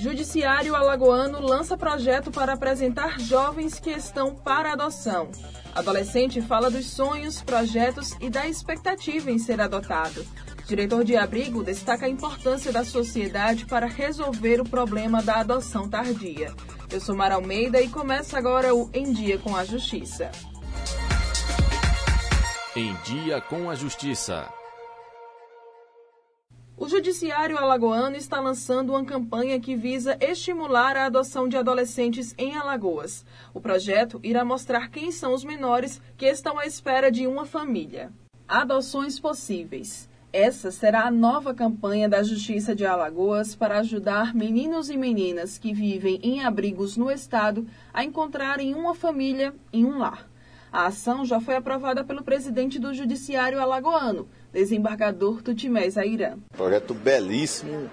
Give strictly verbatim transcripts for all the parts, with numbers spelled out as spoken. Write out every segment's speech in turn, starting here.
Judiciário alagoano lança projeto para apresentar jovens que estão para adoção. Adolescente fala dos sonhos, projetos e da expectativa em ser adotado. Diretor de abrigo destaca a importância da sociedade para resolver o problema da adoção tardia. Eu sou Mara Almeida e começa agora o Em Dia com a Justiça. Em Dia com a Justiça. O Judiciário alagoano está lançando uma campanha que visa estimular a adoção de adolescentes em Alagoas. O projeto irá mostrar quem são os menores que estão à espera de uma família. Adoções possíveis. Essa será a nova campanha da Justiça de Alagoas para ajudar meninos e meninas que vivem em abrigos no estado a encontrarem uma família em um lar. A ação já foi aprovada pelo presidente do Judiciário alagoano, desembargador Tutimés Airã. Projeto belíssimo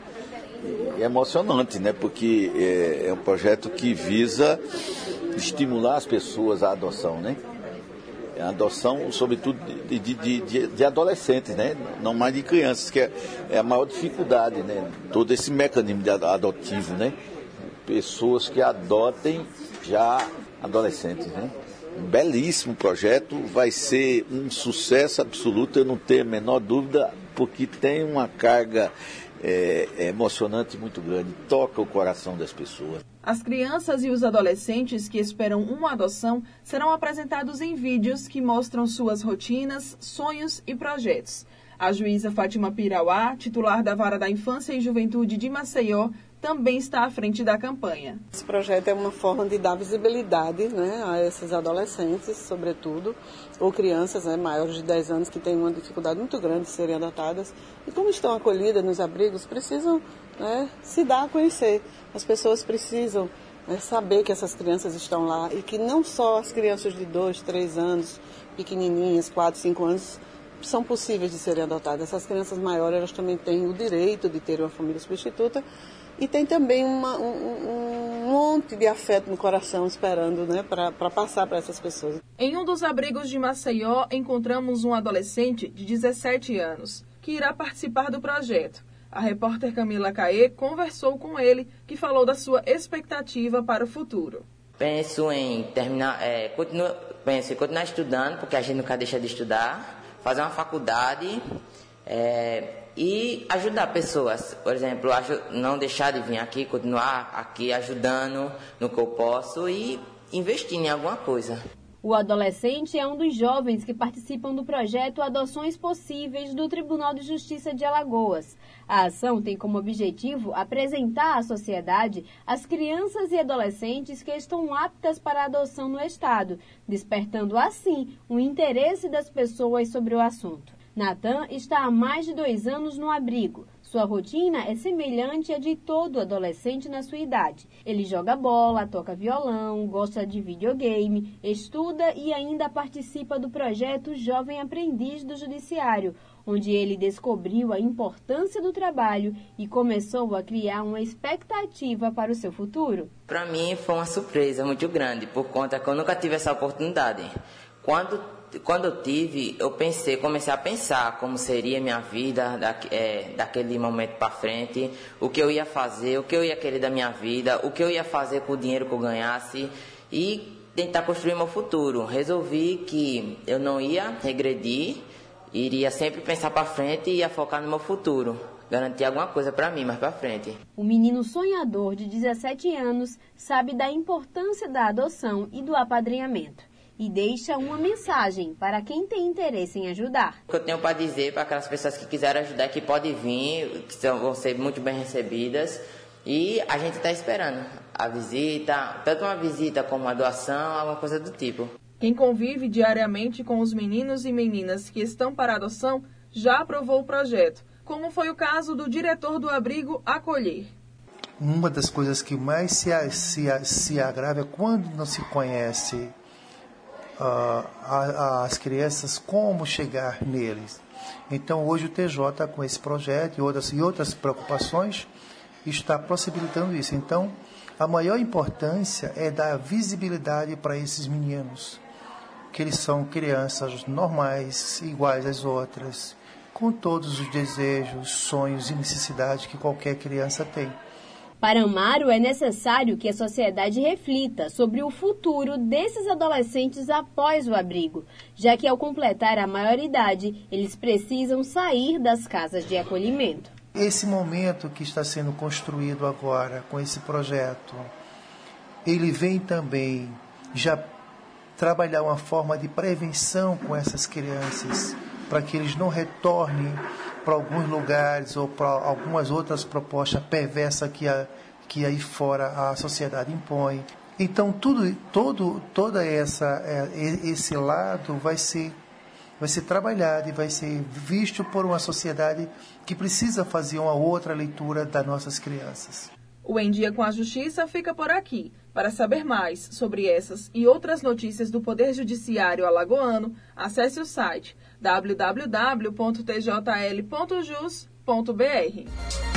e emocionante, né? Porque é, é um projeto que visa estimular as pessoas à adoção, né? A adoção, sobretudo, de, de, de, de adolescentes, né? Não mais de crianças, que é, é a maior dificuldade, né? Todo esse mecanismo de adotivo, né? Pessoas que adotem já adolescentes, né? Um belíssimo projeto, vai ser um sucesso absoluto, eu não tenho a menor dúvida, porque tem uma carga é, emocionante muito grande, toca o coração das pessoas. As crianças e os adolescentes que esperam uma adoção serão apresentados em vídeos que mostram suas rotinas, sonhos e projetos. A juíza Fátima Pirauá, titular da Vara da Infância e Juventude de Maceió, também está à frente da campanha. Esse projeto é uma forma de dar visibilidade, né, a esses adolescentes, sobretudo, ou crianças, né, maiores de dez anos que têm uma dificuldade muito grande de serem adotadas. E como estão acolhidas nos abrigos, precisam, né, se dar a conhecer. As pessoas precisam, né, saber que essas crianças estão lá e que não só as crianças de dois, três anos, pequenininhas, quatro, cinco anos, são possíveis de serem adotadas. Essas crianças maiores, elas também têm o direito de ter uma família substituta. E tem também uma, um, um monte de afeto no coração esperando, né, para passar para essas pessoas. Em um dos abrigos de Maceió, encontramos um adolescente de dezessete anos, que irá participar do projeto. A repórter Camila Caê conversou com ele, que falou da sua expectativa para o futuro. Penso em terminar, é, continuo, penso em continuar estudando, porque a gente nunca deixa de estudar, fazer uma faculdade, é, e ajudar pessoas, por exemplo, não deixar de vir aqui, continuar aqui ajudando no que eu posso e investir em alguma coisa. O adolescente é um dos jovens que participam do projeto Adoções Possíveis do Tribunal de Justiça de Alagoas. A ação tem como objetivo apresentar à sociedade as crianças e adolescentes que estão aptas para a adoção no estado, despertando assim o interesse das pessoas sobre o assunto. Natan está há mais de dois anos no abrigo. Sua rotina é semelhante à de todo adolescente na sua idade. Ele joga bola, toca violão, gosta de videogame, estuda e ainda participa do projeto Jovem Aprendiz do Judiciário, onde ele descobriu a importância do trabalho e começou a criar uma expectativa para o seu futuro. Para mim foi uma surpresa muito grande, por conta que eu nunca tive essa oportunidade. Quando Quando eu tive, eu pensei, comecei a pensar como seria minha vida da, é, daquele momento para frente, o que eu ia fazer, o que eu ia querer da minha vida, o que eu ia fazer com o dinheiro que eu ganhasse e tentar construir meu futuro. Resolvi que eu não ia regredir, iria sempre pensar para frente e ia focar no meu futuro, garantir alguma coisa para mim mais para frente. O menino sonhador de dezessete anos sabe da importância da adoção e do apadrinhamento. E deixa uma mensagem para quem tem interesse em ajudar. O que eu tenho para dizer para aquelas pessoas que quiserem ajudar, que podem vir, que vão ser muito bem recebidas. E a gente está esperando a visita, tanto uma visita como uma doação, alguma coisa do tipo. Quem convive diariamente com os meninos e meninas que estão para adoção já aprovou o projeto, como foi o caso do diretor do abrigo Acolher. Uma das coisas que mais se, se, se agrava é quando não se conhece Uh, a, as crianças, como chegar neles. Então hoje o T J, com esse projeto e outras, e outras preocupações, está possibilitando isso. Então a maior importância é dar visibilidade para esses meninos, que eles são crianças normais, iguais às outras, com todos os desejos, sonhos e necessidades que qualquer criança tem. Para Amaro, é necessário que a sociedade reflita sobre o futuro desses adolescentes após o abrigo, já que ao completar a maioridade, eles precisam sair das casas de acolhimento. Esse momento que está sendo construído agora com esse projeto, ele vem também já trabalhar uma forma de prevenção com essas crianças, para que eles não retornem para alguns lugares ou para algumas outras propostas perversas que, a, que aí fora a sociedade impõe. Então, tudo, todo, toda essa, esse lado vai ser, vai ser trabalhado e vai ser visto por uma sociedade que precisa fazer uma outra leitura das nossas crianças. O Em Dia com a Justiça fica por aqui. Para saber mais sobre essas e outras notícias do Poder Judiciário alagoano, acesse o site w w w ponto t j l ponto jus ponto b r.